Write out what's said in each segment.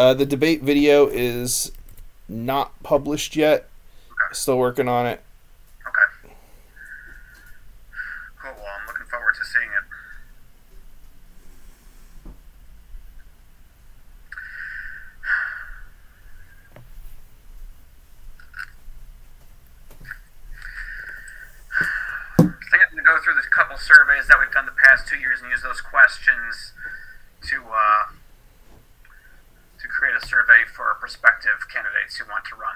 The debate video is not published yet. Okay. Still working on it. Okay. Cool. Well, I'm looking forward to seeing it. I think I'm going to go through this couple surveys that we've done the past 2 years and use those questions to create a survey for prospective candidates who want to run.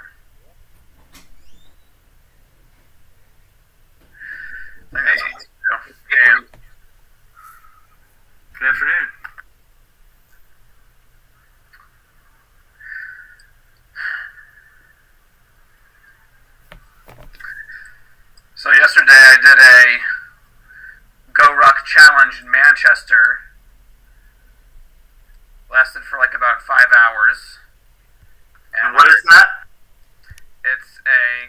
I think that's all. Yeah. Good afternoon. So yesterday I did a Go Ruck challenge in Manchester. Lasted for like about 5 hours. And what is that? It's a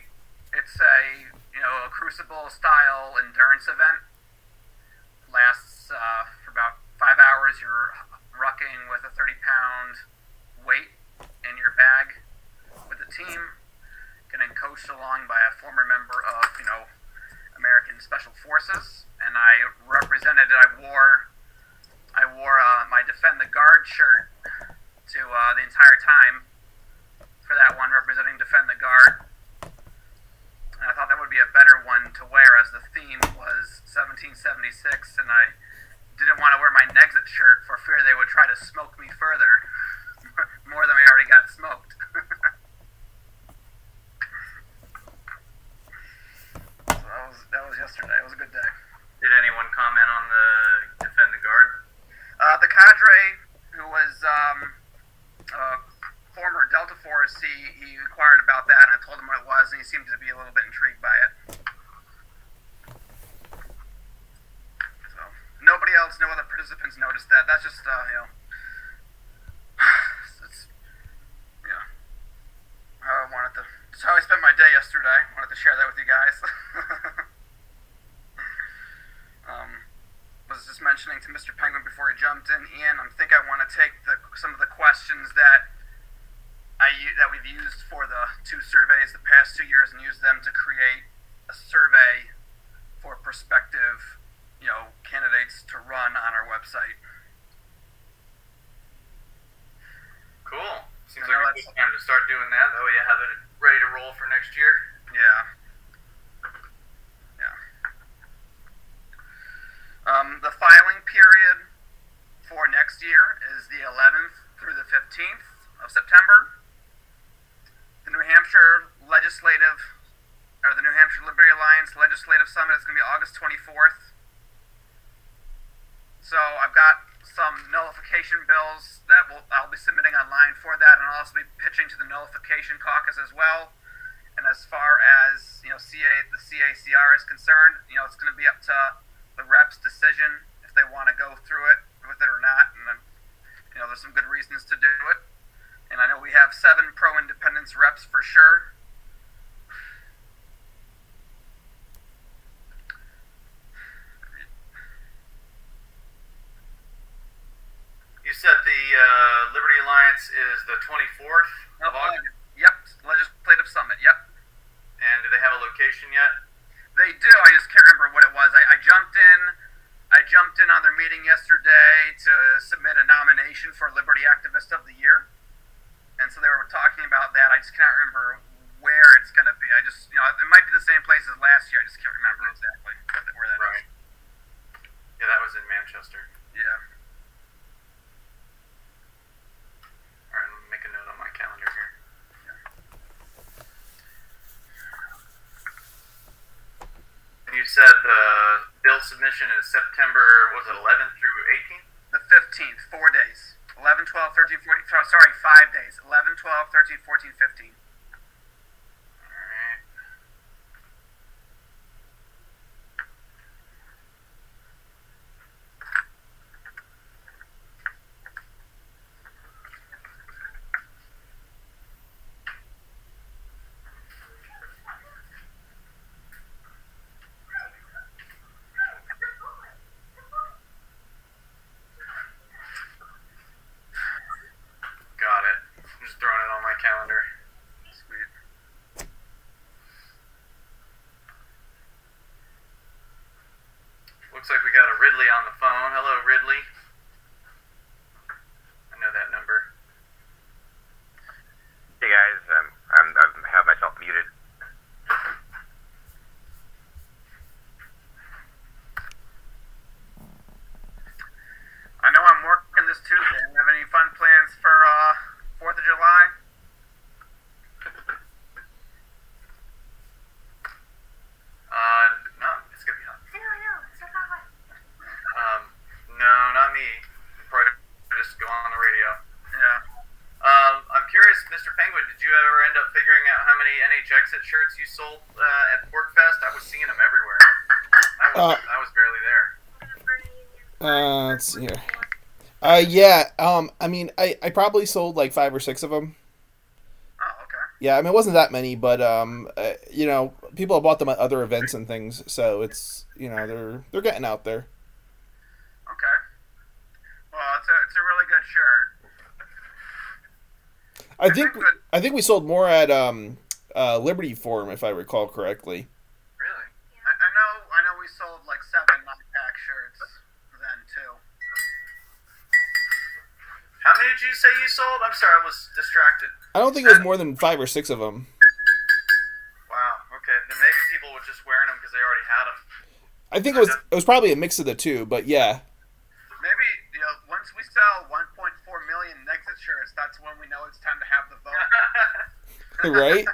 a Crucible style endurance event. Lasts for about 5 hours. You're rucking with a 30-pound weight in your bag with the team, getting coached along by a former member of American Special Forces, and I wore my Defend the Guard shirt to the entire time for that one, representing Defend the Guard. And I thought that would be a better one to wear, as the theme was 1776, and I didn't want to wear my Nexit shirt for fear they would try to smoke me further, more than we already got smoked. So that was yesterday. It was a good day. Did anyone comment on the Defend the Guard? The cadre, who was former Delta Force, he inquired about that, and I told him what it was, and he seemed to be a little bit intrigued by it. So nobody else, no other participants noticed that. That's just it's how I wanted to. It's how I spent my day yesterday. I wanted to share that with you guys. Was just mentioning to Mr. Penguin before he jumped in, Ian, I think I want to take some of the questions that we've used for the 2 surveys the past 2 years and use them to create a survey for prospective, candidates to run on our website. Cool. Seems like a good time to start doing that. That way you have it ready to roll for next year. Yeah. The filing period for next year is the 11th through the 15th of September. The New Hampshire Liberty Alliance Legislative Summit is going to be August 24th. So I've got some nullification bills that I'll be submitting online for that, and I'll also be pitching to the nullification caucus as well. And as far as the CACR is concerned, it's going to be up to the reps' decision if they want to go through it with it or not. And there's some good reasons to do it. And I know we have 7 pro-independence reps for sure. You said the Liberty Alliance is the 24th of August? Yep, Legislative Summit, yep. And do they have a location yet? They do, I just can't remember what it was. I jumped in on their meeting yesterday to submit a nomination for Liberty Activist of the Year. And so they were talking about that. I just can't remember where it's going to be. I just, it might be the same place as last year. I just can't remember exactly where that is. Yeah, that was in Manchester. Yeah. All right, I'm going to make a note on my calendar here. And you said the bill submission is September, was it 11th through 18th? The 15th, 4 days. 11, 12, 13, 14, sorry, 5 days. 11, 12, 13, 14, 15. Alright. Got it. Ridley on the phone. Hello, Ridley. I know that number. Hey guys, I have myself muted. I know I'm working this Tuesday. Do you have any fun plans for 4th of July? No, it's gonna be on. No, not me. Probably just go on the radio. Yeah. I'm curious, Mr. Penguin, did you ever end up figuring out how many NH Exit shirts you sold at PorkFest? I was seeing them everywhere. I was barely there. Let's see here. Yeah. I mean, I probably sold like 5 or 6 of them. Oh, okay. Yeah, I mean, it wasn't that many, but you know, people have bought them at other events and things, so it's, you know, they're getting out there. Okay. Well, it's a really good shirt. I think we sold more at Liberty Forum, if I recall correctly. Really? I know we sold like 7 knockback shirts then too. How many did you say you sold? I'm sorry, I was distracted. I don't think it was more than 5 or 6 of them. Wow, okay. Then maybe people were just wearing them because they already had them. I think it was probably a mix of the two, but yeah. Maybe, you know, once we sell 1.4 million exit shirts, that's when we know it's time to have the vote. Right?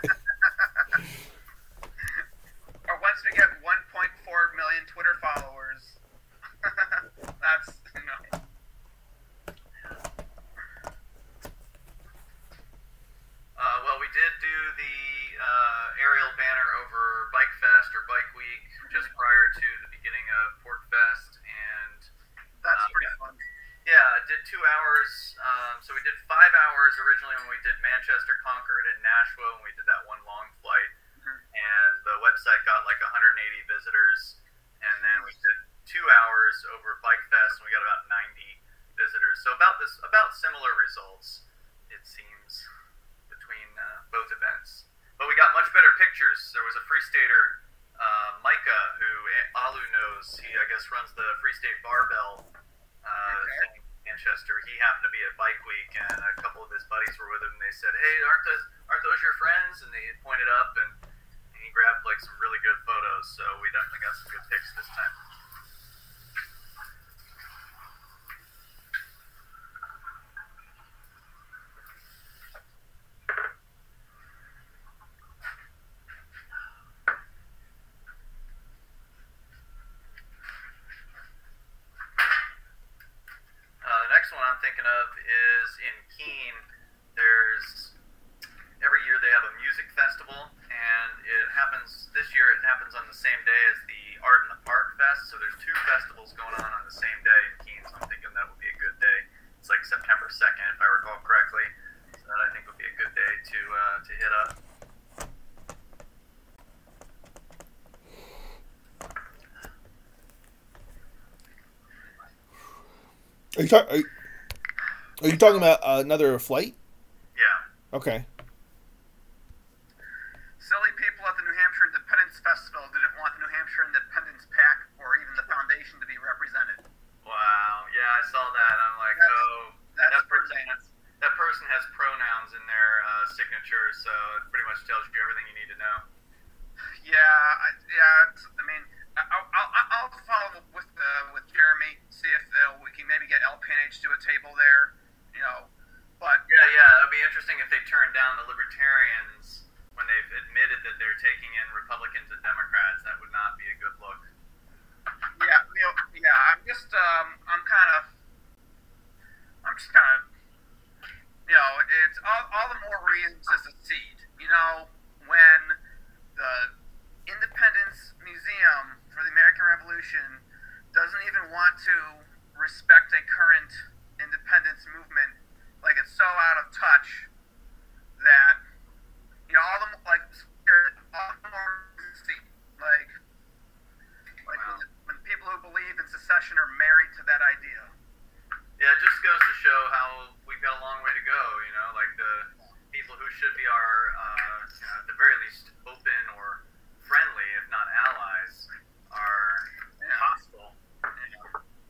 Or once we get 1.4 million Twitter followers, that's, you know. Well, we did do the aerial banner over Bike Fest or Bike Week just prior to the beginning of PorkFest, and That's pretty fun. yeah, it did 2 hours. So we did 5 hours originally when we did Manchester, Concord, and Nashua, when we did that one long flight. And the website got like 180 visitors. And then we did 2 hours over Bike Fest, and we got about 90 visitors. So about similar results, it seems, between both events. But we got much better pictures. There was a Free Stater, Micah, who Alu knows. He, I guess, runs the Free State Barbell thing in Manchester. He happened to be at Bike Week, and a couple of his buddies were with him. And they said, "Hey, aren't those your friends?" And they pointed up, and he grabbed like some really good photos. So we definitely got some good pics this time. The next one I'm thinking of is in Keene. There's every year they have a music festival, and it happens this year. It happens on the same day as the Art in the Park Fest. So there's 2 festivals going on the same day in Keene. So I'm thinking that would be a good day. It's like September 2nd, if I recall correctly. So that I think would be a good day to hit up. Are you talking about another flight? Yeah. Okay. Silly people at the New Hampshire Independence Festival didn't want the New Hampshire Independence Pack or even the foundation to be represented. Wow. Yeah, I saw that. I'm like, that person has pronouns in their signature, so it pretty much tells you everything you need to know. I'll follow up with Jeremy, see if we can maybe get LPNH to a table there, you know. But Yeah, it'll be interesting if they turn down the Libertarians when they've admitted that they're taking in Republicans and Democrats. That would not be a good look. I'm just kind of, you know, it's all the more reasons to secede. You know, when the Independence Museum for the American Revolution doesn't even want to respect a current independence movement, like it's so out of touch that, you know, all the more Wow. when people who believe in secession are married to that idea. Yeah, it just goes to show how we've got a long way to go. You know, like the people who should be our, at the very least, open or friendly, if not allies, are hostile.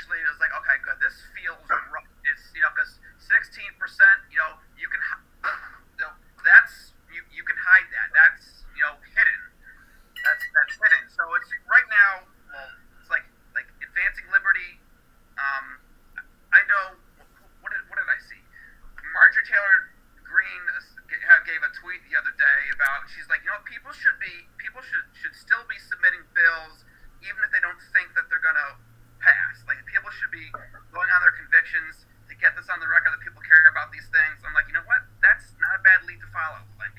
actually is like, okay, good. This feels right. It's because 16%, you can that's you can hide that. That's hidden. That's hidden. So it's right now. Well, it's like advancing liberty. I know. What did I see? Marjorie Taylor Greene gave a tweet the other day about. She's like, people should still be submitting bills even if they don't think that they're gonna pass. Like people should be going on their convictions to get this on the record that people care about these things. I'm like, you know what? That's not a bad lead to follow. Like,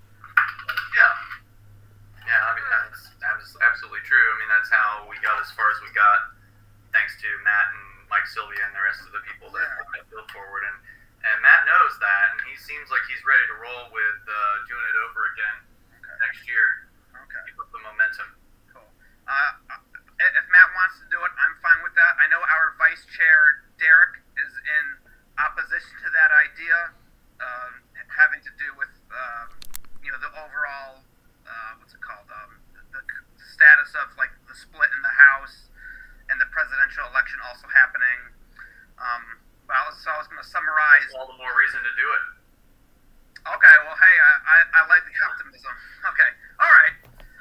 yeah. I mean that's absolutely true. I mean that's how we got as far as we got, thanks to Matt and Mike Sylvia and the rest of the people that built forward. And Matt knows that, and he seems like he's ready to roll with doing it over again next year. Okay. Keep up the momentum. Cool. If Matt wants to do it, I'm fine with that. I know our vice chair, Derek, is in opposition to that idea, having to do with, the overall, what's it called, the status of, like, the split in the House and the presidential election also happening. So I was going to summarize. That's all the more reason to do it. Okay, well, hey, I like the optimism. Okay, all right.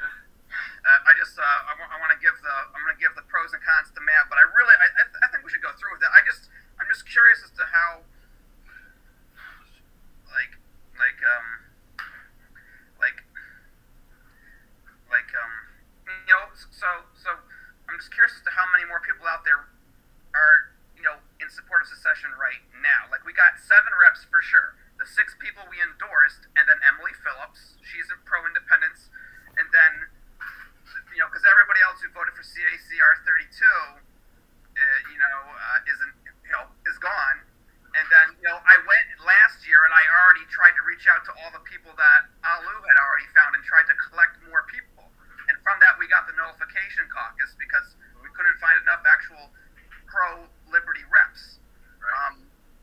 I want to give the pros and cons to Matt, but I think we should go through with it. I'm just curious as to how, so I'm just curious as to how many more people out there are, in support of secession right now. Like, we got 7 reps for sure. The 6 people we endorsed, and then Emily Phillips, she's a pro-independence, and then, because everybody else who voted for CACR 32, is gone. And then, I went last year and I already tried to reach out to all the people that Alu had already found and tried to collect more people. And from that, we got the nullification caucus because we couldn't find enough actual pro-liberty reps. Right.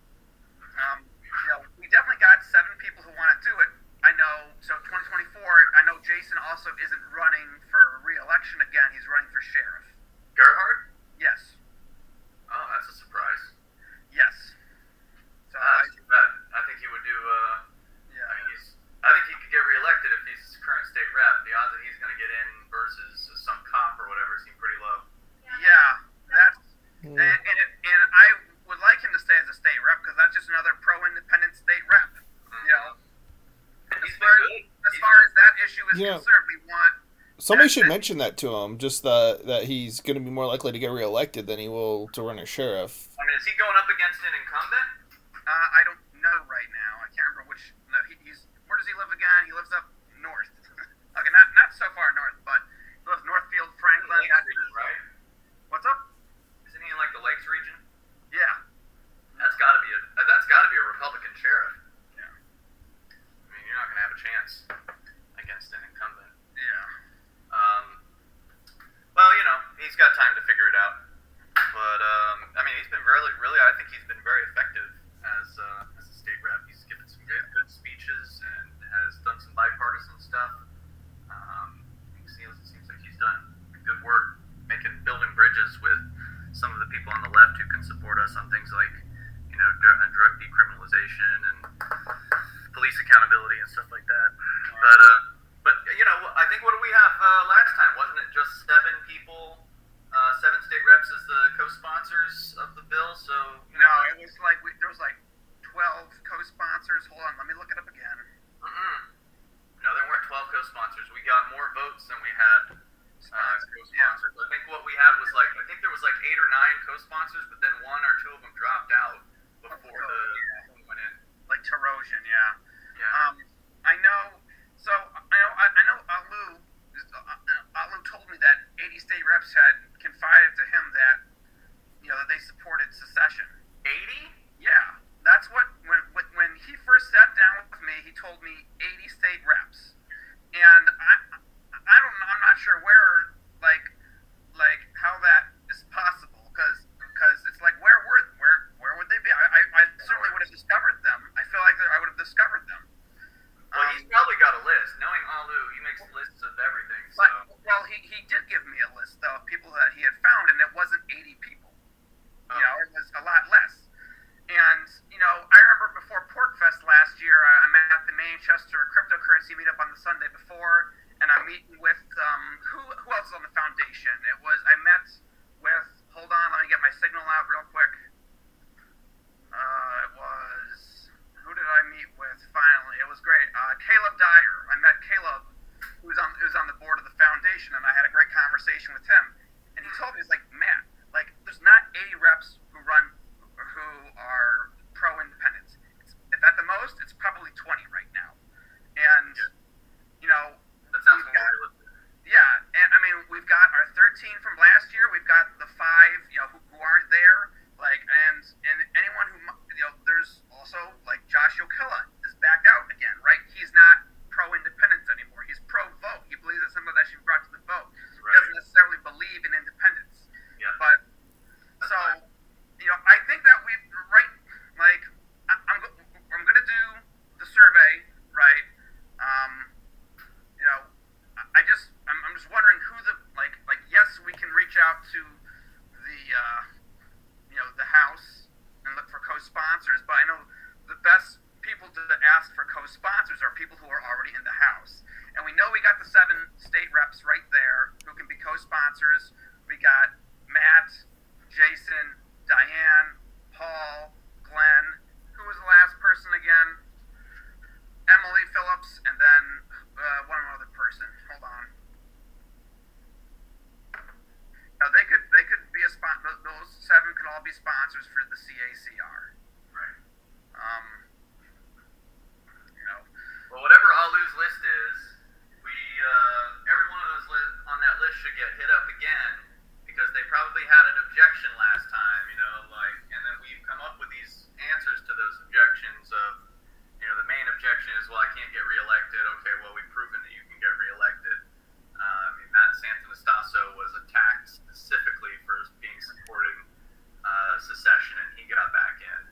We definitely got 7 people who want to do it. I know, so 2024, I know Jason also isn't running for re-election again. He's running for sheriff. Gerhard? Yes. Oh, that's a surprise. Yes. So That's too bad. I think he would do, yeah. I think he could get reelected if he's current state rep. The odds that he's going to get in versus some cop or whatever seem pretty low. Yeah, that's and I would like him to stay as a state rep because that's just another pro-independent state rep. He's been good. As far as that issue is concerned, we want. Somebody should mention that to him, just that he's going to be more likely to get reelected than he will to run as sheriff. I mean, is he going up against an incumbent? I don't know right now. I can't remember which. No, he's. Where does he live again? He lives up north. Okay, not so far north, but he lives Northfield, Franklin. Lakes region, right? What's up? Isn't he in like the Lakes region? Yeah. That's got to be a Republican sheriff. Yeah. I mean, you're not going to have a chance against an incumbent. Yeah. Well, he's got time to figure it out. But I mean, he's been really. I think he's been very effective as a state rep. He's given some good speeches and has done some bipartisan stuff. It seems like he's done good work building bridges with some of the people on the left who can support us on things like drug decriminalization and police accountability and stuff like that. But I think what do we have last time? Wasn't it just 7 people, 7 state reps as the co-sponsors of the bill? So No, it was like there was like 12 co-sponsors. Hold on, let me look it up again. No, there weren't 12 co-sponsors. We got more votes than we had co-sponsors. Yeah. I think what we had was there was 8 or 9 co-sponsors, but then 1 or 2 of them dropped out before the thing went in. Like Terosian, yeah. Yeah. I know. So I know Alu told me that 80 state reps had confided to him that that they supported secession. 80? Yeah, that's what when he first sat down with me, he told me 80 state reps, and I'm not sure where how that is possible because it's like where would they be? I certainly would have discovered them. I feel like I would have discovered them. Well, he's probably got a list. Knowing Alu, he makes lists of everything. So. Well, he did give me a list though of people that he had found, and it wasn't 80 people. meet up on the Sunday before, and I'm meeting with who else is on the foundation? I met with. Hold on, let me get my signal out real quick. It was who did I meet with finally? It was great. Caleb Dyer. I met Caleb, who's on the board of the foundation, and I had a great conversation with him. And he told me, he's like, Matt, like there's not 80 reps who are pro independence. If at the most, it's probably 20 right now. And you know, that sounds more realistic. Yeah, and I mean, we've got our 13 from last year. We've got the 5, you know, who aren't there. Like, and anyone who, you know, there's also like Josh Yokilla is back out again, right? He's not pro-independence anymore. He's pro-vote. He believes that something that should be brought to the vote. Right. He doesn't necessarily believe in independence. Yeah. But so, you know, I think that I'm gonna do the survey, right? You know, I'm just wondering who yes, we can reach out to the you know, the House and look for co-sponsors, but I know the best people to ask for co-sponsors are people who are already in the House. And we know we got the 7 state reps right there who can be co-sponsors. We got Matt, Jason, Diane, Paul, Glenn. Who was the last person again? Emily Phillips, and then one other person. Hold on. Now they could be a sponsor. Those 7 could all be sponsors for the CACR. Right. You know. Well, whatever Alu's list is, we every one of those on that list should get hit up again because they probably had an objection last time. You know, like, and then we've come up with these answers to those objections. Of, you know, the main objection is, well, I can't get reelected. Okay, well, we've proven that you can get reelected. I mean, Matt Santonastasso was attacked specifically for supporting secession, and he got back in.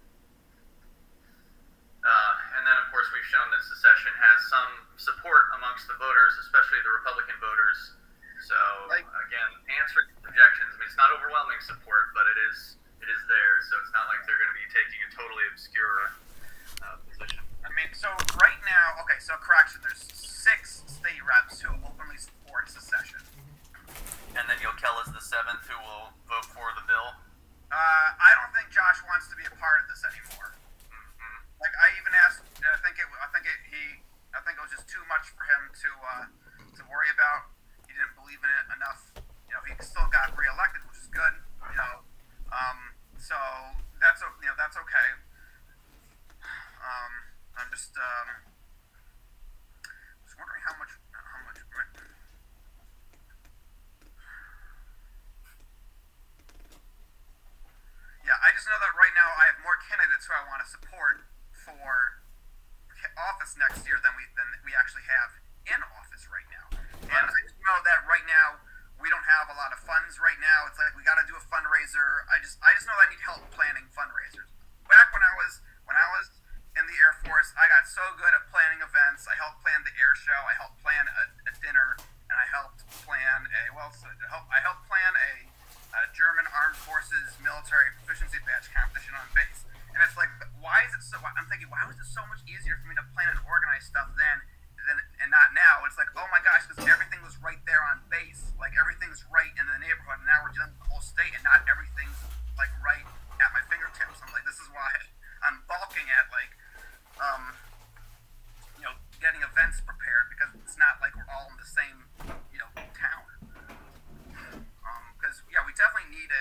And then, of course, we've shown that secession has some support amongst the voters, especially the Republican voters. So, again, answering objections. I mean, it's not overwhelming support, but it is there. So it's not like they're going to be taking a totally obscure position. I mean, so right now, okay, so correction, there's 6 state reps who openly support secession. And then Yokella is the 7th who will vote for the bill. I don't think Josh wants to be a part of this anymore. Mm-hmm. Like, I even asked. I think it was just too much for him to worry about. He didn't believe in it enough. You know, he still got reelected, which is good. You know, so that's okay. I'm just wondering how much. Yeah, I just know that right now I have more candidates who I want to support for office next year than we actually have in office right now. And I just know that right now we don't have a lot of funds right now. It's like we got to do a fundraiser. I just know I need help planning fundraisers. Back when I was in the Air Force, I got so good at planning events. I helped plan the air show. I helped plan a dinner, and I helped plan a German Armed Forces military proficiency badge competition on base. And it's like, why is it so? I'm thinking, why was it so much easier for me to plan and organize stuff then and not now? It's like, oh my gosh, because everything was right there on base. Like, everything's right in the neighborhood. And now we're dealing with the whole state, and not everything's like right at my fingertips. I'm like, this is why I'm balking at you know, getting events prepared, because it's not like we're all in the same, you know, town. Because yeah, we definitely need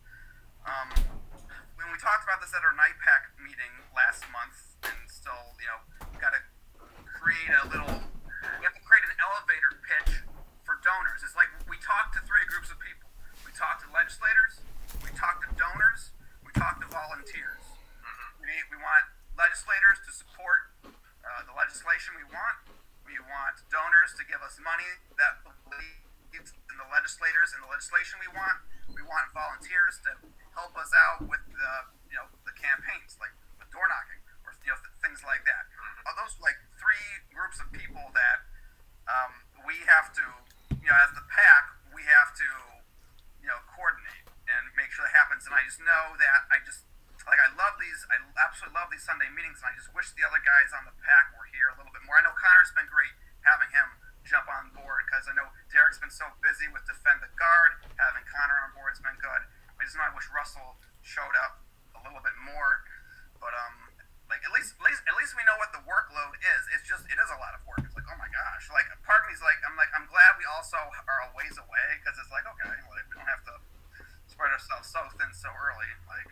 when we talked about this at our NIPAC meeting last month, and still, you know, we have to create an elevator pitch for donors. It's like we talked to 3 groups of people. We talked to legislators, we talked to donors, we talked to volunteers. We want legislators to support the legislation we want. We want donors to give us money that believes in the legislators and the legislation we want. We want volunteers to help us out with the campaigns, like with door knocking or things like that. Those are like 3 groups of people that we have to, as the PAC, we have to, coordinate and make sure that happens. And I just know that I just like I absolutely love these Sunday meetings, and I just wish the other guys on the pack were here a little bit more. I know Connor's been great having him jump on board, because I know Derek's been so busy with Defend the Guard. Having Connor on board has been good. I just know I wish Russell showed up a little bit more, but like at least we know what the workload is. It is a lot of work. It's like, oh my gosh, like part of me's like I'm glad we also are a ways away, because it's like, okay, like we don't have to spread ourselves so thin so early, like.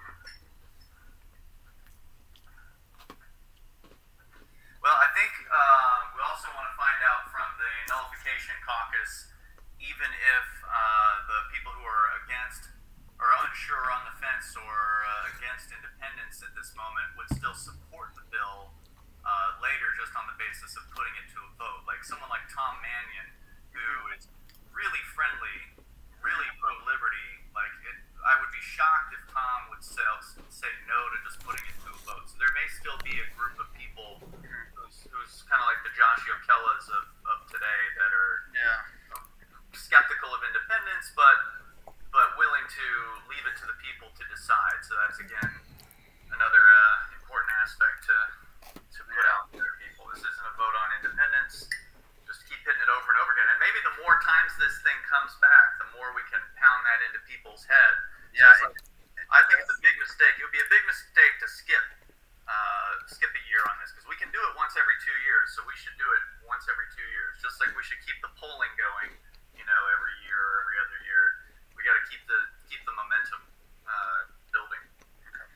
Well, I think we also want to find out from the nullification caucus, even if the people who are against or unsure on the fence or against independence at this moment would still support the bill later, just on the basis of putting it to a vote. Like someone like Tom Mannion, who is really friendly, really pro-liberty. I would be shocked if Tom would say no to just putting it to a vote. So there may still be a group of people who's kind of like the Josh Okellas of today that are skeptical of independence, but willing to leave it to the people to decide. So that's, again, another important aspect to put out there, people. This isn't a vote on independence. Just keep hitting it over and over again. And maybe the more times this thing comes back, the more we can pound that into people's head. Yeah, so I think it's a big mistake. It would be a big mistake to skip a year on this, because we can do it once every 2 years, so we should do it once every 2 years, just like we should keep the polling going, every year or every other year. We got to keep the momentum building. Okay.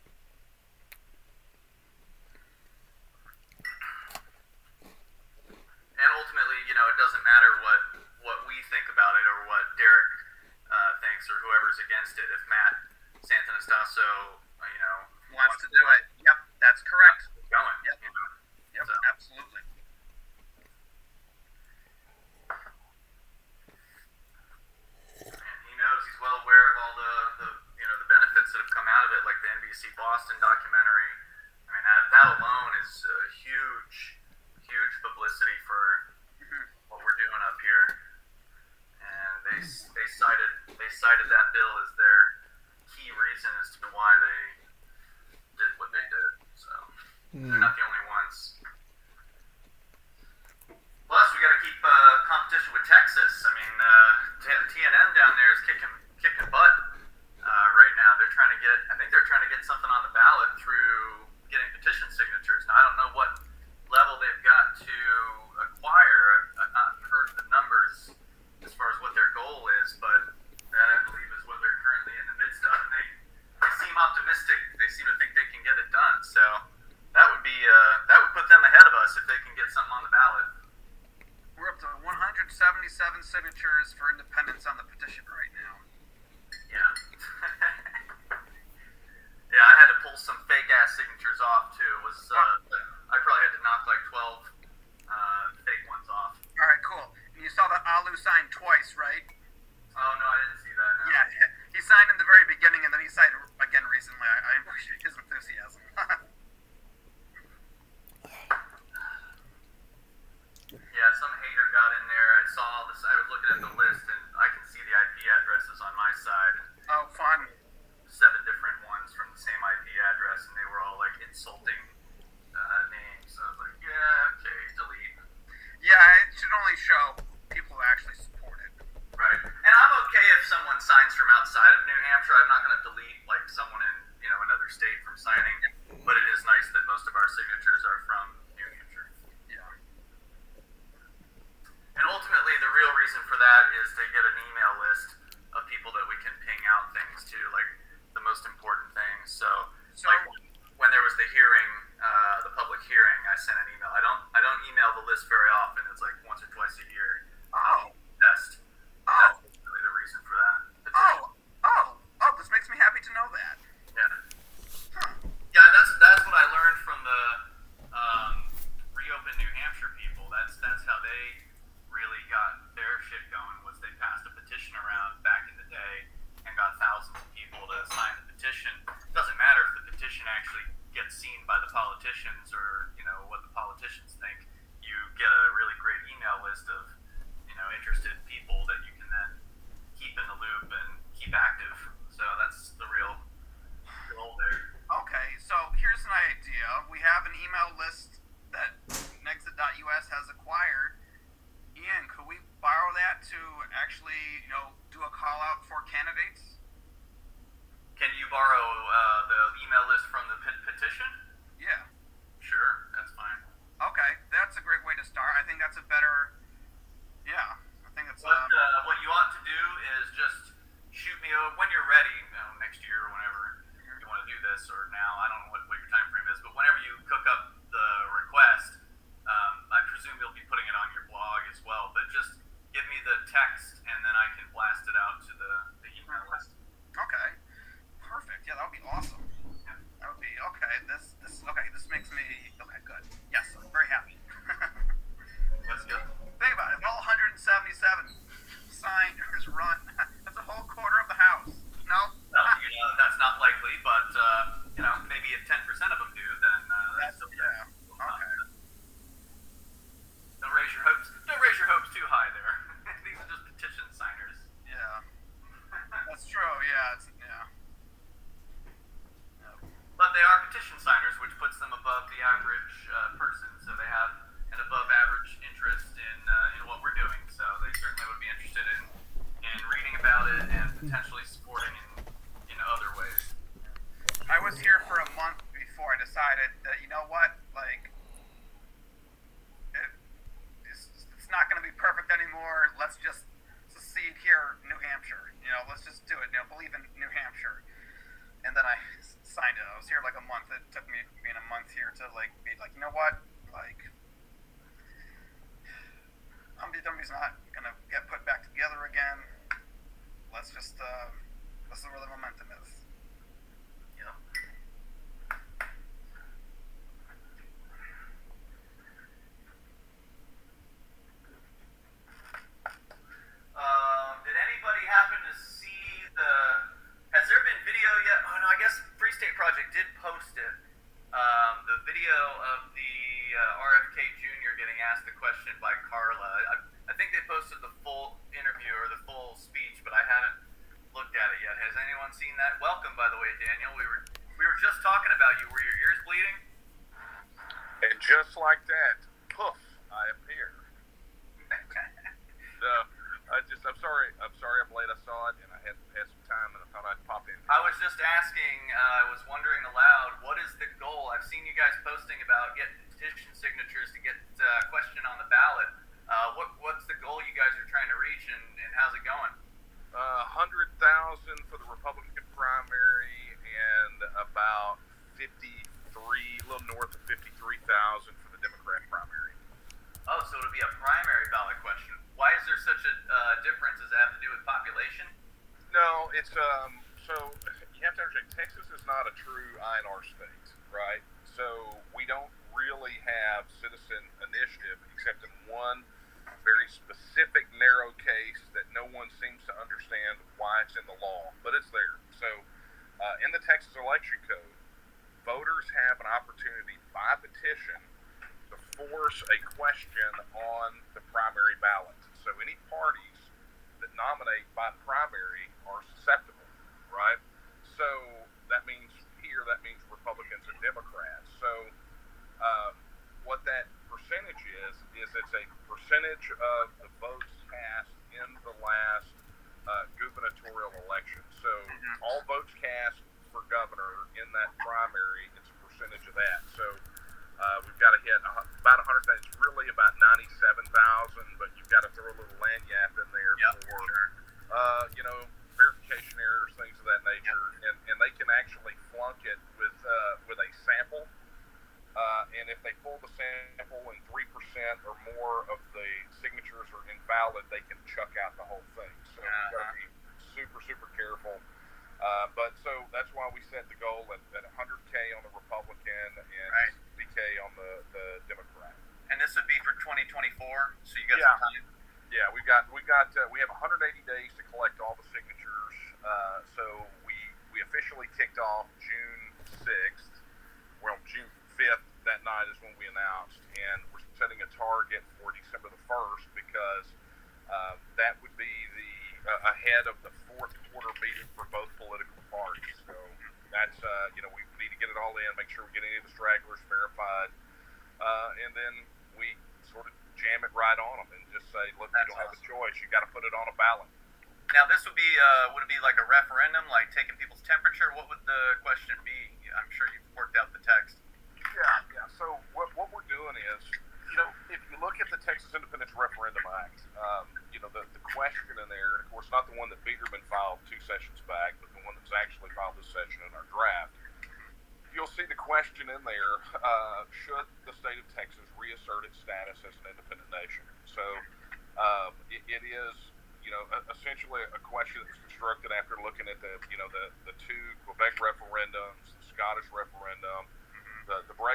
And ultimately, it doesn't matter what we think about it or what Derek thinks or whoever's against it. If Matt Santanastasso, wants to do it. Yep, that's correct. Going. Yep. Yep, so. Absolutely. And he knows, he's well aware of all the benefits that have come out of it, like the NBC Boston documentary. I mean, that alone is huge publicity for what we're doing up here. And they cited that bill as their key reason as to why they did what they did. So they're not the only ones. Plus, we got to keep competition with Texas. I mean, TNN down there is kicking butt right now. I think they're trying to get something on the ballot through getting petition signatures. Now, I don't know what level they've got to acquire. I've not heard the numbers as far as what their goal is, but that, I believe, is what they're currently in the midst of. And they seem optimistic. They seem to think they can get it done. So that would put them ahead of us if they can get something on the ballot. We're up to 177 signatures for independence on the petition right now. Yeah. Yeah, I had to pull some fake-ass signatures off, too. I probably had to knock like 12 fake ones off. All right, cool. And you saw that Alu signed twice, right? Oh, no, I didn't see that. No. Yeah, he signed in the very beginning, and then he signed again recently. I appreciate his enthusiasm. Yeah, some hater got in there. I was looking at the list, and I can see the IP addresses on my side. Oh, fun. 7 different ones from the same IP address, and they were all, like, insulting names. So I was like, yeah, okay, delete. Yeah, it should only show people who actually support it. Right. And I'm okay if someone signs from outside of New Hampshire. I'm not going to delete, like, someone in, another state from signing. But it is nice that most of our signatures are from New Hampshire. Yeah. And ultimately, the real reason for that is to get an email list of people that we can ping out things to, like the most important things. So like when there was the hearing, the public hearing, I sent an email. I don't email the list very often. It's like once or twice a year. Oh. That's really the reason for that. This makes me happy to know that. Yeah. Huh. Yeah, that's what I learned from the Reopen New Hampshire people. That's how they really got their shit going, was they passed a petition around back in the day and got thousands of people to sign the petition. It doesn't matter if the petition actually gets seen by the politicians or, what the politicians think. You get a really great email list of, interested people that you can then keep in the loop and keep active. So that's the real goal there. This makes me good. Yes, I'm very happy. That's good. Think about it. If all 177 signers run, that's a whole quarter of the house. No? That's not likely, but maybe if 10% of them do, then that's still yeah. Okay. Don't raise your hopes. Don't raise your hopes too high there. These are just petition signers. Yeah. That's true. Yeah. But they are petition signers, which puts them above the average person. So they have an above-average interest in what we're doing. So they certainly would be interested in reading about it and potentially supporting in other ways. I was here for a month before I decided that, you know what, it's not going to be perfect anymore. Let's just secede here, New Hampshire. Let's just do it. Believe in New Hampshire. And then I signed it. I was here a month. It took me being a month here to be you know what, Humpty Dumpty's not going to get put back together again. Let's just, this is where the momentum is. Yeah. Did anybody happen to see has there been video yet? Oh no, I guess Free State Project did post it. The video of the RFK Jr. getting asked the question by Carla. I think they posted the full interview or the full speech, but I haven't looked at it yet. Has anyone seen that? Welcome, by the way, Daniel. We were just talking about you. Were your ears bleeding? And just like that, poof, I appear. I'm sorry I'm late. I saw it and I had some time and I thought I'd pop in. I was just asking, I was wondering aloud, what is the goal? I've seen you guys posting about getting petition signatures to get a question on the ballot. What's the goal you guys are trying to reach and how's it going? 100,000 for the Republican primary and about 53, a little north of 53,000 for the Democrat primary. Oh, so it'll be a primary ballot question. Why is there such a difference? Does it have to do with population? No, it's so you have to understand, Texas is not a true INR state, right? So we don't really have citizen initiative except in one very specific narrow case that no one seems to understand why it's in the law, but it's there. So in the Texas election code, voters have an opportunity by petition to force a question on the primary ballot. So any parties that nominate by primary are susceptible, right? So that means Republicans and Democrats. So what that percentage is it's a percentage of the votes cast in the last gubernatorial election. So all votes cast for governor in that primary, it's a percentage of that. So we've got to hit about 100,000. It's really about 97,000, but you've got to throw a little lanyard in there for, verification errors, things of that nature, and they can actually flunk it with a sample. And if they pull the sample and 3% or more of the signatures are invalid, they can chuck out the whole thing. So we've got to be super, super careful. But so that's why we set the goal at 100K on the Republican and 60K on the Democrat. And this would be for 2024, so you got some time. Yeah, we have 180 days to collect all the signatures. So we officially kicked off June 6th. Well, June 5th, that night is when we announced, and we're setting a target for December the 1st because that would be ahead of the fourth quarter meeting for both political parties. So that's we need to get it all in, make sure we get any of the stragglers verified, and then we sort of jam it right on them and just say, look, you don't have a choice. You got to put it on a ballot. Now, this would it be like a referendum, like taking people's temperature? What would the question be? I'm sure you've worked out the text. Yeah. So what we're doing is, if you look at the Texas Independence Referendum Act, the question in there, and of course not the one that Biederman filed 2 sessions back, but the one that's actually filed this session in our draft, you'll see the question in there, should the state of Texas reassert its status as an independent nation? So it is, essentially a question that was constructed after looking at the 2 Quebec referendums, the Scottish referendum,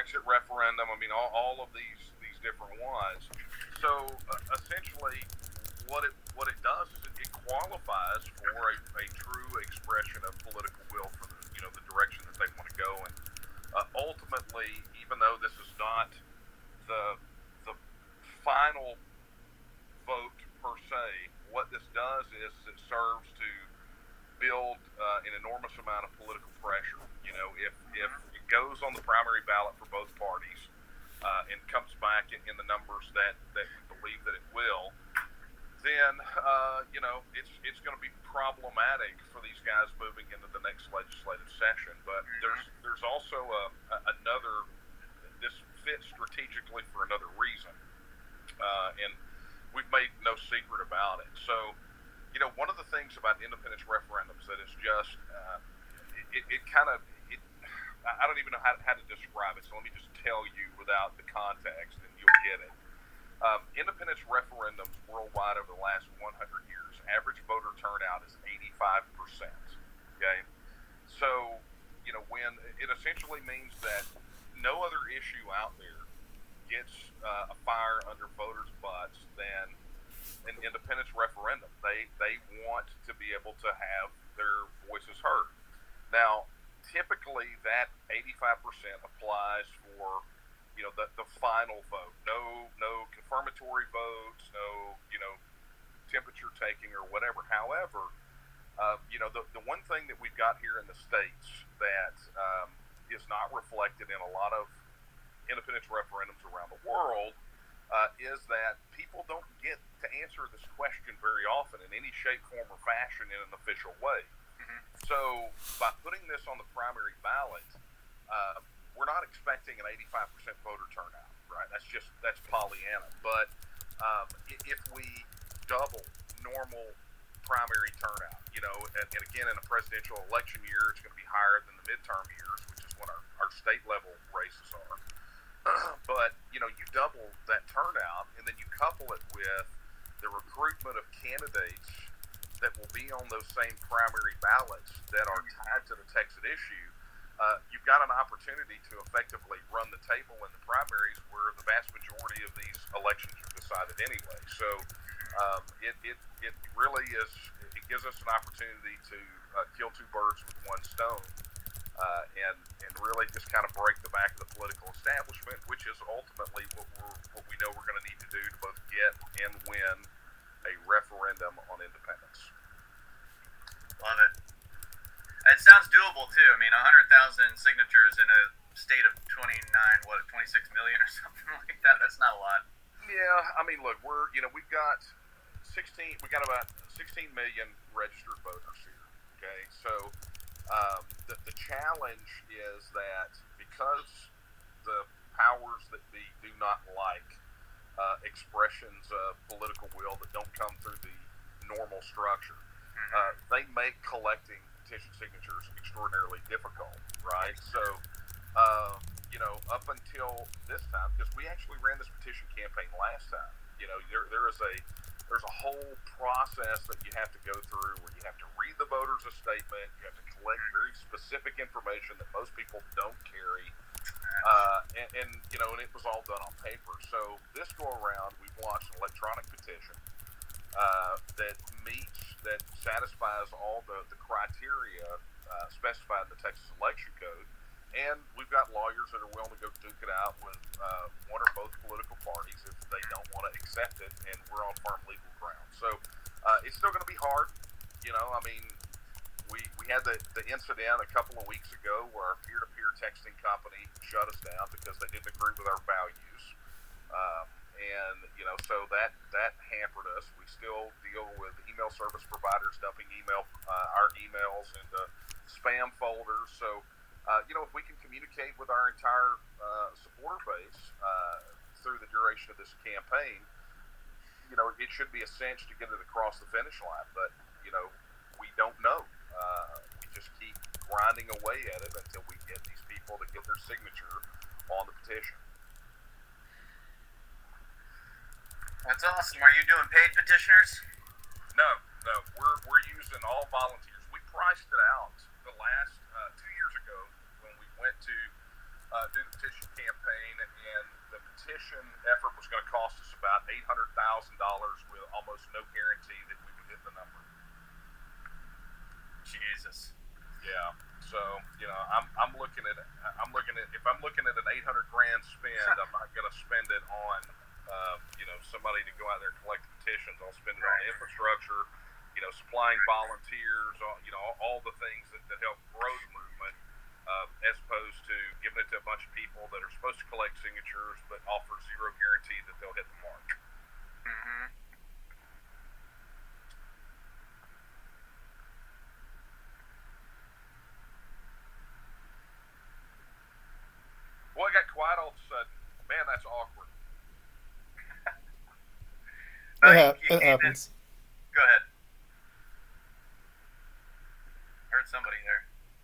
Brexit referendum. I mean, all of these different ones. So essentially, what it does is it qualifies for a true expression of political will for the direction that they want to go. And ultimately, even though this is not the final vote per se, what this does is it serves to build an enormous amount of political pressure. If it goes on the primary ballot for both parties and comes back in the numbers that we believe that it will, then it's going to be problematic for these guys moving into the next legislative session. But there's also another. This fits strategically for another reason, and we've made no secret about it. So, one of the things about independence referendums that is just I don't even know how to describe it. So let me just tell you without the context, and you'll get it. Independence referendums worldwide over the last 100 years, average voter turnout is 85%. Okay, so when it essentially means that no other issue out there gets a fire under voters' butts than an independence referendum. They want to be able to have their voices heard. Now, typically that 85% applies for the final vote. No confirmatory votes, no temperature taking or whatever. However, the one thing that we've got here in the States that is not reflected in a lot of independence referendums around the world is that people don't get to answer this question very often in any shape, form, or fashion in an official way. So by putting this on the primary ballot, we're not expecting an 85% voter turnout, right? That's Pollyanna. But if we double normal primary turnout, and again, in a presidential election year, it's going to be higher than the midterm years, which is when our state level races are. But, you double that turnout, and then you couple it with the recruitment of candidates that will be on those same primary ballots that are tied to the Texas issue, you've got an opportunity to effectively run the table in the primaries where the vast majority of these elections are decided anyway. So it really is, it gives us an opportunity to kill two birds with one stone. And really just kind of break the back of the political establishment, which is ultimately what we know we're going to need to do to both get and win a referendum on independence. Love it. It sounds doable too. I mean, 100,000 signatures in a state of 26 million or something like that. That's not a lot. Yeah, I mean, look, we've got about 16 million registered voters here. Okay, so. The challenge is that because the powers that be do not like expressions of political will that don't come through the normal structure, they make collecting petition signatures extraordinarily difficult, right? So, up until this time, because we actually ran this petition campaign last time, there's a whole process that you have to go through where you have to read the voters a statement, you have to collect very specific information that most people don't carry, and it was all done on paper. So this go around, we've launched an electronic petition that satisfies all the criteria specified in the Texas Election Code, and we've got lawyers that are willing to go duke it out with one or both political parties if they don't want to accept it, and we're on firm legal ground. So it's still going to be hard. I mean, we had the incident a couple of weeks ago where our peer-to-peer texting company shut us down because they didn't agree with our values, so that hampered us. We still deal with email service providers dumping our emails into spam folders. So if we can communicate with our entire supporter base through the duration of this campaign, it should be a cinch to get it across the finish line. But we don't know. We just keep grinding away at it until we get these people to get their signature on the petition. That's awesome. Are you doing paid petitioners? No. We're using all volunteers. We priced it out the last 2 years ago when we went to do the petition campaign. competition effort was going to cost us about $800,000 with almost no guarantee that we would hit the number. Jesus. Yeah. So I'm looking at if I'm looking at an $800,000 spend, I'm not going to spend it on somebody to go out there and collect the petitions. I'll spend it on infrastructure, supplying volunteers, all the things that help grow the movement, as opposed to giving it to a bunch of people that are supposed to collect signatures but offer zero guarantee that they'll hit the mark. Mm-hmm. Boy, it got quiet all of a sudden. Man, that's awkward. It happens. Go ahead. Heard somebody there.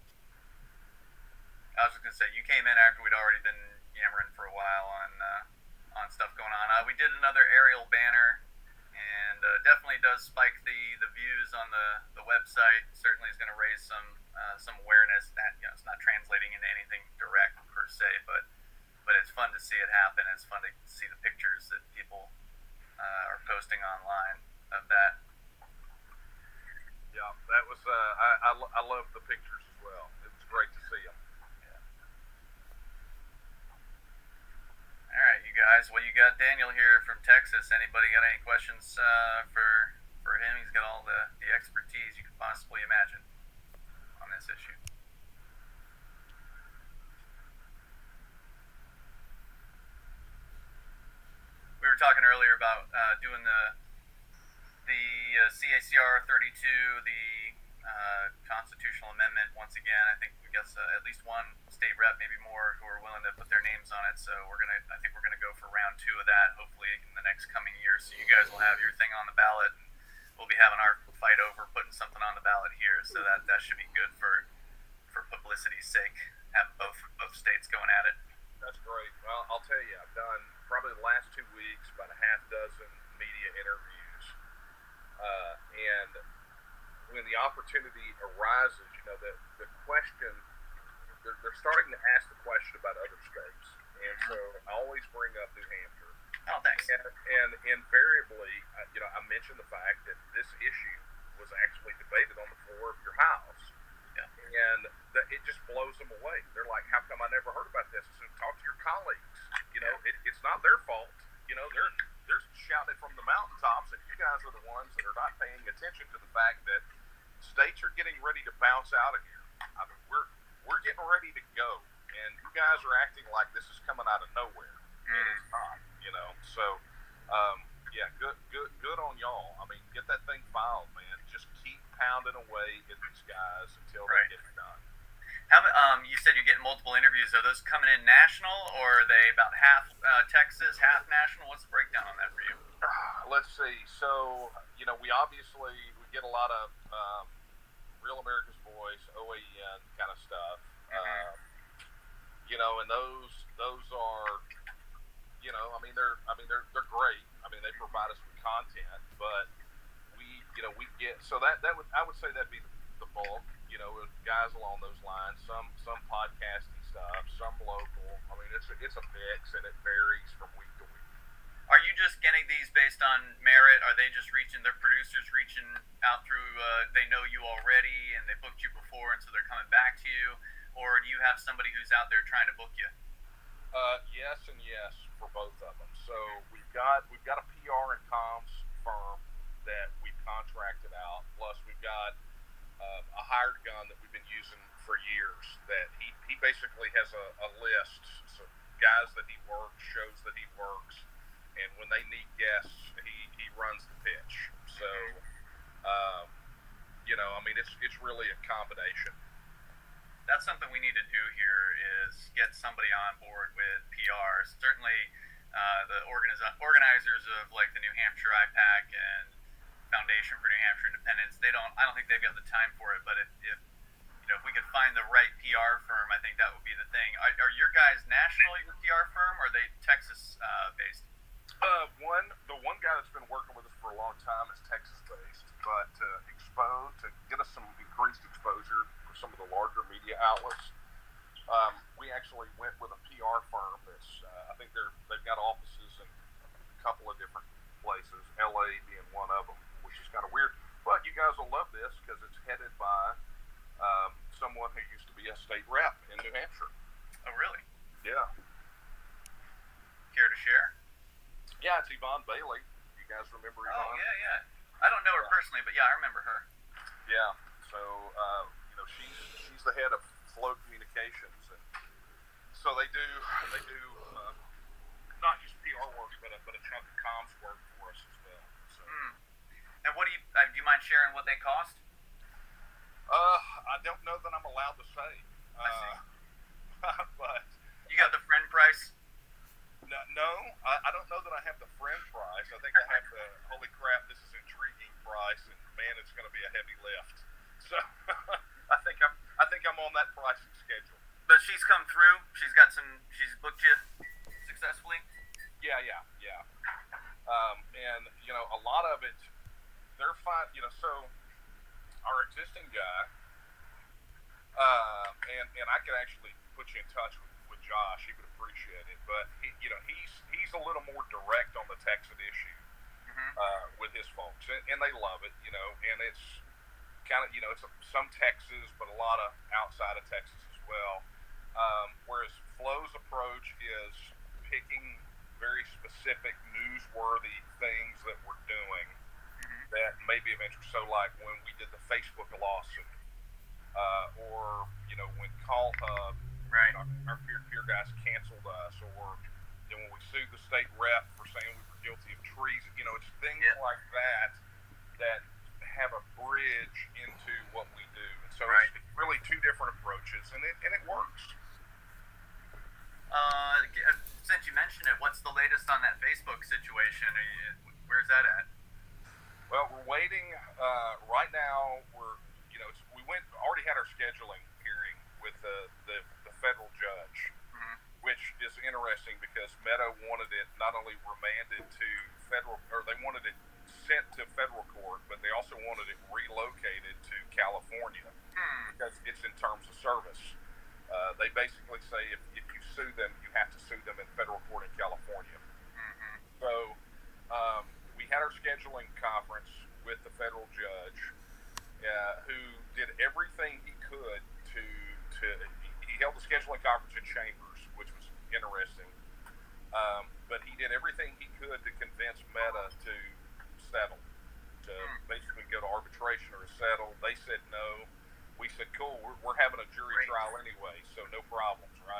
I was just gonna say you came in after we'd already been yammering for a while on stuff going on. We did another aerial banner, and definitely does spike the views on the website. Certainly is going to raise some awareness. That it's not translating into anything direct per se, but it's fun to see it happen. It's fun to see the pictures that people are posting online of that. Yeah, that was I love the pictures as well. It was great to see them. Yeah. All right, you guys. Well, you got Daniel here from Texas. Anybody got any questions for him? He's got all the expertise you could possibly imagine on this issue. We were talking earlier about doing the CACR 32, the constitutional amendment. Once again, I think we got at least one state rep, maybe more, who are willing to put their names on it. So I think we're gonna go for round 2 of that, hopefully in the next coming year. So you guys will have your thing on the ballot, and we'll be having our fight over putting something on the ballot here. So that should be good for publicity's sake. Have both states going at it. That's great. Well, I'll tell you, I've done probably the last 2 weeks about a half dozen media interviews, and when the opportunity arises, the question, they're starting to ask the question about other states, and so I always bring up New Hampshire. Oh, thanks. And invariably, I mention the fact that this issue was actually debated on the floor of your house. Yeah. And it just blows them away. They're like, how come I never heard about this? So talk to your colleagues. It's not their fault. They're shouting it from the mountaintops, and you guys are the ones that are not paying attention to the fact that states are getting ready to bounce out of here. I mean, we're getting ready to go, and you guys are acting like this is coming out of nowhere, and it's not. So yeah, good on y'all. I mean, get that thing filed, man. Just keep pounding away at these guys until they get it done. You said you're getting multiple interviews. Are those coming in national, or are they about half Texas, half national? What's the breakdown on that for you? Let's see. So, we get a lot of Real America's Voice, OAN kind of stuff. And those are, they're great. I mean, they provide us with content, but we get, so I would say that'd be the bulk. With guys along those lines, some podcasting stuff, some local. I mean, it's a mix, and it varies from week to week. Are you just getting these based on merit? Are they just their producers reaching out through, they know you already and they booked you before and so they're coming back to you? Or do you have somebody who's out there trying to book you? Yes and yes for both of them. So we've got a PR and comms firm that we've contracted out. Plus we've got a hired gun that we've been using for years, that he basically has a list, so guys that he works, shows that he works, and when they need guests, he runs the pitch. So it's really a combination. That's something we need to do here, is get somebody on board with PR. Certainly the organizers of like the New Hampshire IPAC and Foundation for New Hampshire Independence, I don't think they've got the time for it, but if we could find the right PR firm, I think that would be the thing. Are your guys nationally your PR firm, or are they Texas based? The one guy that's been working with us for a long time is Texas based, but to get us some increased exposure for some of the larger media outlets, we actually went with a PR firm that's I think they've got offices Hampshire. Oh, really? Yeah. Care to share? Yeah, it's Yvonne Bailey. You guys remember Yvonne? Oh, yeah. I don't know her personally, but yeah, I remember her. Yeah. So, she's the head of Flow Communications, and so they do not just PR work, but a chunk of comms work for us as well. So. And what do you mind sharing what they cost? I don't know that I'm allowed to say. I see. But You got the friend price? no, I don't know that I have the friend price. I think I have the holy crap, this is intriguing price, and man, it's going to be a heavy lift. So I think I'm on that pricing schedule. But she's come through. She's booked you successfully. Yeah. And a lot of it, they're fine. So our existing guy, and I could actually put you in touch with Josh. He would appreciate it. But he's a little more direct on the Texan issue with his folks, and they love it. And it's kind of it's some Texas, but a lot of outside of Texas as well. Whereas Flo's approach is picking very specific newsworthy things that we're doing that may be of interest. So like when we did the Facebook lawsuit, or when Call Hub, right, our peer guys canceled us, or when we sued the state rep for saying we were guilty of treason. It's things like that have a bridge into what we do. And so it's really two different approaches, and it works. Since you mentioned it, what's the latest on that Facebook situation? Where's that at? Well, we're waiting. Right now, we already had our scheduling hearing with the federal judge, which is interesting because Meta wanted it not only remanded to federal, or they wanted it sent to federal court, but they also wanted it relocated to California because it's in terms of service. They basically say if you sue them, you have to sue them in federal court in California. So we had our scheduling conference with the federal judge, who did everything he could to he held the scheduling conference in Chambers, which was interesting. But he did everything he could to convince Meta to settle, to basically go to arbitration or to settle. They said no. We said, cool, we're having a jury trial anyway, so no problems, right?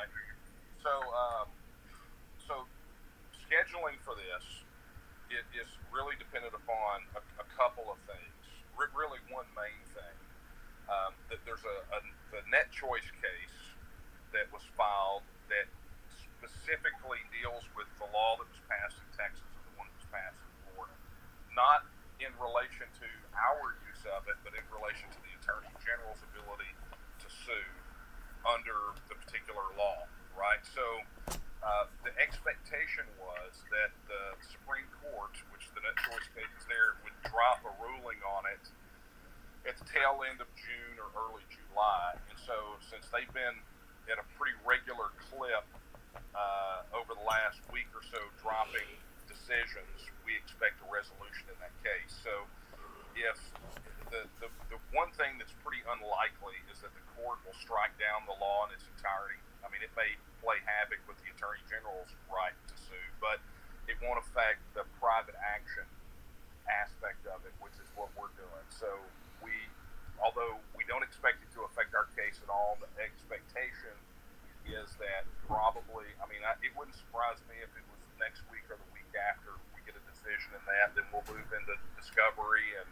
So scheduling for this, it is really dependent upon a couple of things. Really one main thing. That there's the net choice case that was filed that specifically deals with the law that was passed in Texas and the one that was passed in Florida. Not in relation to our use of it, but in relation to the Attorney General's ability to sue under the particular law, right? So the expectation was that the Supreme Court, which the net choice case is there, would drop a ruling on it at the tail end of June or early July. And so since they've been at a pretty regular clip over the last week or so dropping decisions, we expect a resolution in that case. So if the one thing that's pretty unlikely is that the court will strike down the law in its entirety. I mean, it may play havoc with the Attorney General's right to sue, but it won't affect the private action aspect of it, which is what we're doing. So although we don't expect it to affect our case at all, the expectation is that probably, it wouldn't surprise me if it was next week or the week after we get a decision in that, then we'll move into discovery. And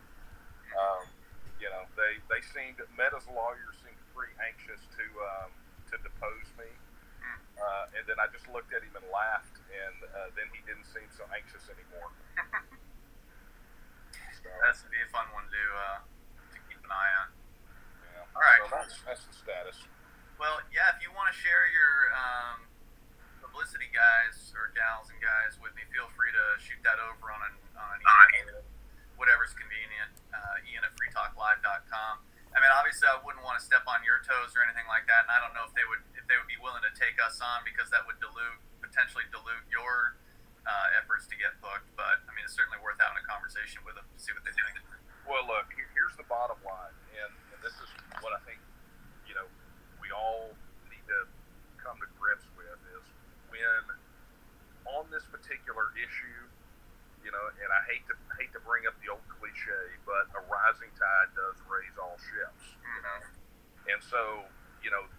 they seemed, Meta's lawyers seemed pretty anxious to depose me, and then I just looked at him and laughed, and then he didn't seem so anxious anymore. So, That's to be a fun one to keep an eye on. Yeah. All right. So that's the status. Well, yeah, if you want to share your publicity guys or gals and guys with me, feel free to shoot that over on an email, whatever's convenient, ian@freetalklive.com. I mean, obviously, I wouldn't want to step on your toes or anything like that, and I don't know if they would be willing to take us on, because that would potentially dilute your efforts to get booked. But I mean, it's certainly worth having a conversation with them to see what they think. Well, look, here's the bottom line, and this is what I think we all need to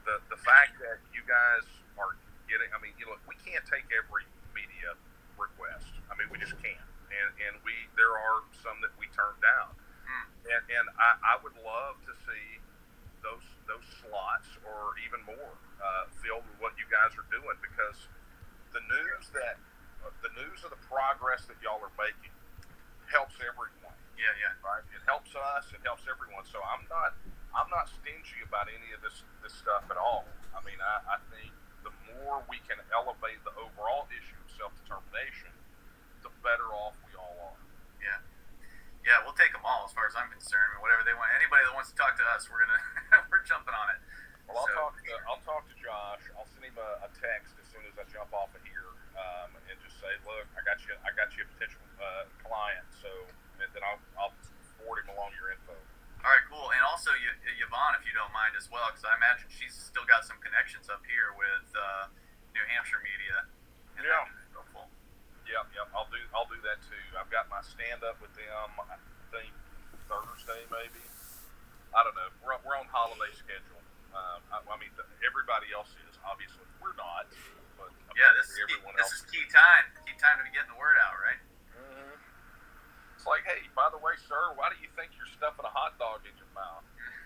the fact that you guys are getting, I mean, look, we can't take every media request. I mean, we just can't. And there are some that we turn down. And I would love to see those slots or even more filled with what you guys are doing, because the news of the progress that y'all are making helps everyone. Yeah. Right? It helps us. It helps everyone. So I'm not stingy about any of this stuff at all. I mean, I think the more we can elevate the overall issue of self-determination, the better off we all are. Yeah, we'll take them all as far as I'm concerned. I mean, whatever they want. Anybody that wants to talk to us, we're jumping on it. Well, I'll talk to Josh. I'll send him a text as soon as I jump off of here, and just say, look, I got you a potential client. So, and then I'll forward him along your info. All right, cool. And also, Yvonne, if you don't mind as well, because I imagine she's still got some connections up here with New Hampshire media. Yeah. Helpful. Yep. I'll do that too. I've got my stand up with them. I think Thursday, maybe. I don't know. We're on holiday schedule. I mean, everybody else is, obviously. We're not. But this is key time. Key time to be getting the word out, right? Mm-hmm. It's like, hey, by the way, sir, why do you think you're stuffing a hot dog in your mouth?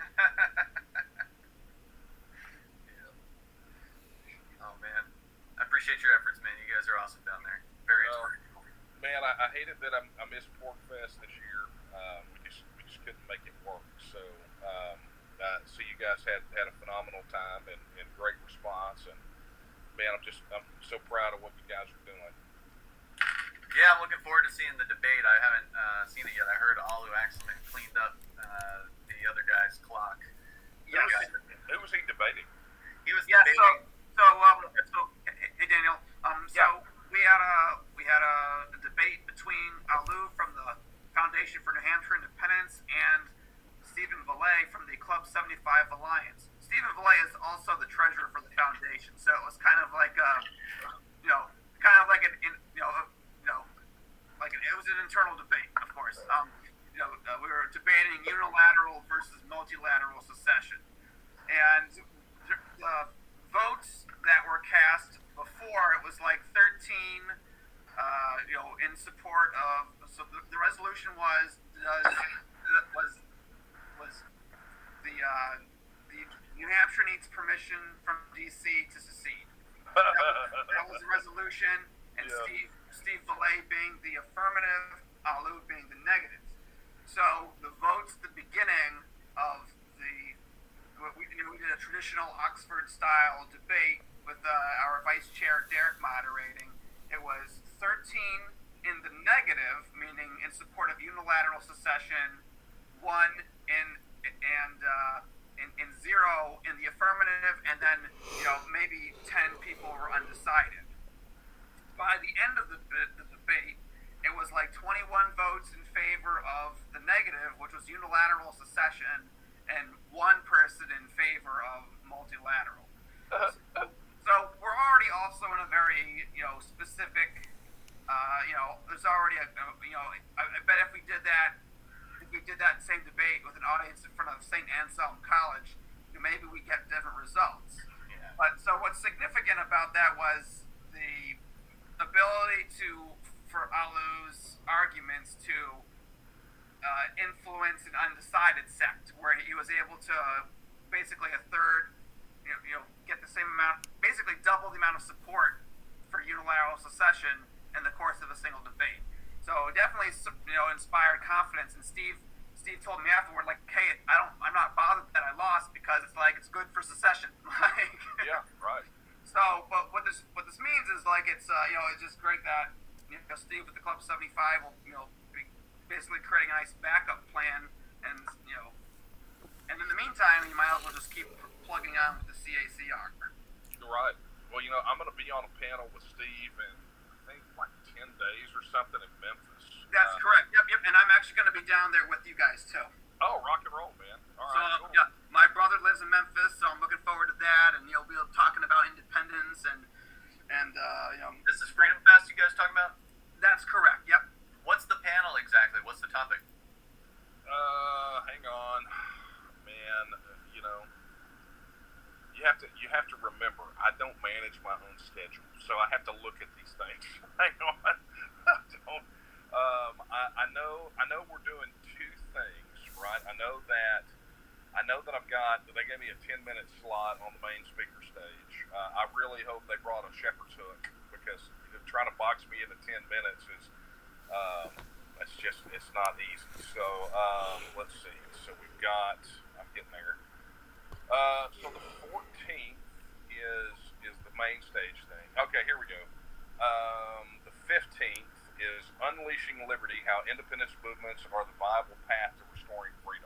Yeah. Oh, man. I appreciate your efforts, man. You guys are awesome down there. Very inspirational. Man, I hated that I missed Pork Fest this year. We just couldn't make it work. So, so you guys had a phenomenal time and great response. And man, I'm so proud of what you guys are doing. Yeah, I'm looking forward to seeing the debate. I haven't seen it yet. I heard Alu Axelman cleaned up the other guy's clock. Yes. Who was he debating? He was Yeah. debating. Hey Daniel. So we had a debate between Alu from the Foundation for New Hampshire Independence and Stephen Valet from the Club 75 Alliance. Stephen Valet is also the treasurer for the foundation, so it was kind of like it was an internal debate, of course. We were debating unilateral versus multilateral secession, and the votes that were cast before, it was like 13, in support of. So the resolution was the New Hampshire needs permission from DC to secede. That was the resolution, and yeah. Steve Valet being the affirmative, Alu being the negative. So the votes at the beginning of we did a traditional Oxford-style debate with our vice chair Derek moderating. It was 13 in the negative, meaning in support of unilateral secession, 1 in 0 in the affirmative, and then maybe 10 people were undecided. By the end of the debate, it was like 21 votes in favor of the negative, which was unilateral secession, and 1 person in favor of multilateral. So we're already also in a very specific. There's already I bet if we did that same debate with an audience in front of St. Anselm College, maybe we get different results. Yeah. But so what's significant about that was the ability for Alu's arguments to influence an undecided sect, where he was able to basically a third, get the same amount, basically double the amount of support for unilateral secession in the course of a single debate. So it definitely, inspired confidence. And Steve told me afterward, like, hey, I'm not bothered that I lost, because it's like, it's good for secession. Yeah, right. So, but what this means is like, it's just great that Steve with the Club 75 will be basically creating a nice backup plan, and and in the meantime, you might as well just keep plugging on with the CACR. Right. Well, I'm going to be on a panel with Steve in, I think, like 10 days or something in Memphis. That's correct. Yep. And I'm actually going to be down there with you guys too. Oh, rock and roll, man. All right. So, cool. yeah, my brother lives in Memphis, so I'm looking forward to that, and we'll be talking about independence and This is Freedom Fest you guys talking about? That's correct. Yep. What's the panel exactly? What's the topic? Hang on, man. You you have to remember, I don't manage my own schedule, so I have to look at these things. Hang on, I don't. I know we're doing two things, right? I know that I've got. They gave me a 10-minute slot on the main speaker stage. I really hope they brought a shepherd's hook, because trying to box me into 10 minutes is it's not easy. So let's see. So we've got. I'm getting there. So the 14th is the main stage thing. Okay, here we go. The 15th is Unleashing Liberty: How Independence Movements Are the Viable Path to Restoring Freedom.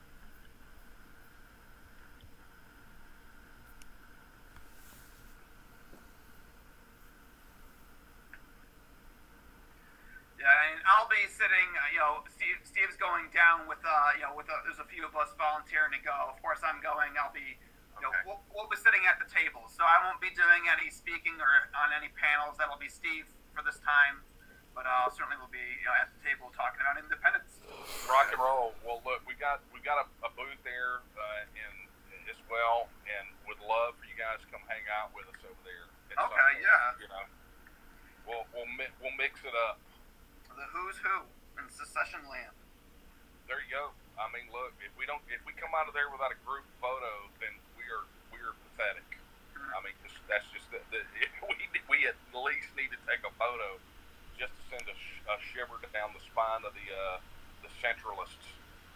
Yeah, and I'll be sitting. Steve's going down with there's a few of us volunteering to go. Of course, I'm going. I'll be, we'll be sitting at the table, so I won't be doing any speaking or on any panels. That'll be Steve for this time, but certainly we'll be at the table talking about independence. Rock and roll. Well, look, we got a booth there as well, and would love for you guys to come hang out with us over there. Okay, yeah. We'll mix it up. The who's who in secession land. There you go. I mean, look, if we come out of there without a group photo, then we are pathetic. I mean, that's just we at least need to take a photo just to send a shiver down the spine of the centralists.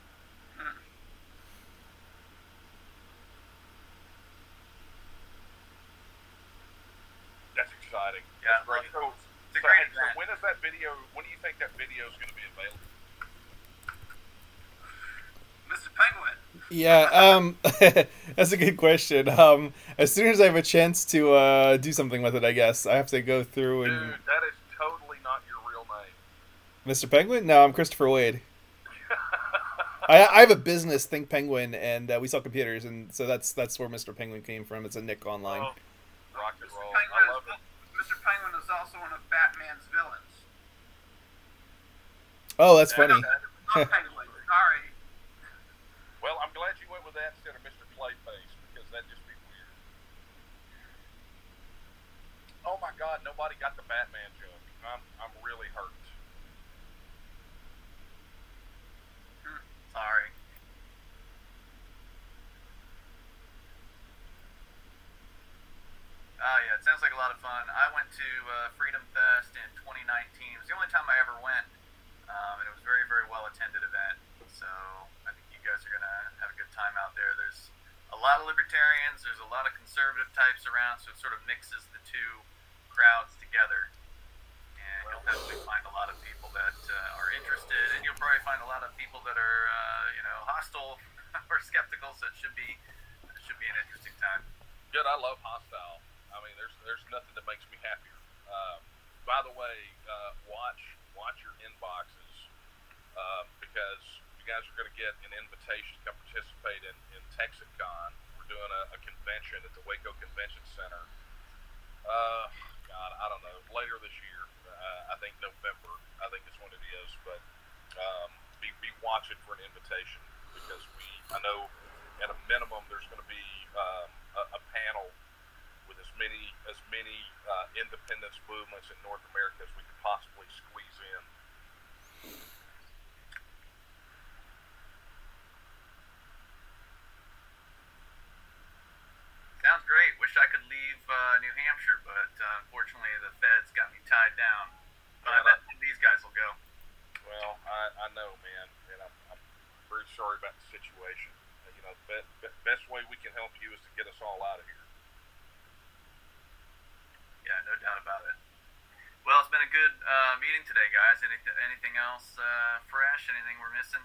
That's exciting. Yeah, that's great. It's a great so when is that video? When do you think that video is going to be available? Mr. Penguin. Yeah, that's a good question. As soon as I have a chance to do something with it, I guess I have to go through and. Dude, that is totally not your real name. Mr. Penguin? No, I'm Christopher Wade. I have a business, Think Penguin, and we sell computers, and so that's where Mr. Penguin came from. It's a nick online. Oh, rock and roll. I love it. Mr. Penguin is also one of Batman's villains. Oh, that's funny. Not Penguin. Sorry. Well, I'm glad you went with that instead of Mr. Clayface, because that'd just be weird. Oh my God, nobody got the Batman joke. I'm really hurt. Sorry. Oh yeah, it sounds like a lot of fun. I went to Freedom Fest in 2019. It was the only time I ever went, and it was a very, very well attended event. So I think you guys are gonna have a good time out there. There's a lot of libertarians. There's a lot of conservative types around, so it sort of mixes the two crowds together. And you'll definitely find a lot of people that are interested, and you'll probably find a lot of people that are hostile or skeptical. So it should be an interesting time. Good, I love Hostile. I mean, there's nothing that makes me happier. By the way, watch your inboxes because you guys are going to get an invitation to come participate in TexaCon. We're doing a convention at the Waco Convention Center. God, I don't know, later this year. I think November. I think is when it is. But be watching for an invitation because I know at a minimum there's going to be a panel with as many independence movements in North America as we could possibly squeeze in. Sounds great. Wish I could leave New Hampshire, but unfortunately the feds got me tied down. But I bet these guys will go. Well, I know, man, and I'm very sorry about the situation. The best way we can help you is to get us all out of here. Yeah, no doubt about it. Well, it's been a good meeting today, guys. Anything else fresh? Anything we're missing?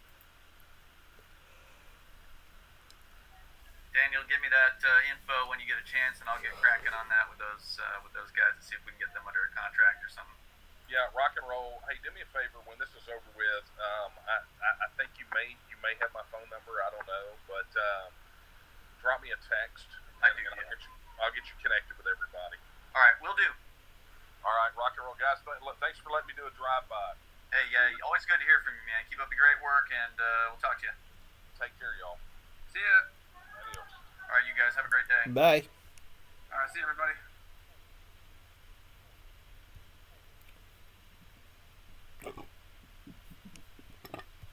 Daniel, give me that info when you get a chance, and I'll get cracking on that with those guys and see if we can get them under a contract or something. Yeah, rock and roll. Hey, do me a favor when this is over with. I think you may have my phone number. I don't know, but drop me a text. I'll get you connected with everybody. All right, will do. All right, rock and roll, guys. Thanks for letting me do a drive-by. Hey, yeah, always good to hear from you, man. Keep up the great work, and we'll talk to you. Take care, y'all. See ya. Adios. All right, you guys have a great day. Bye.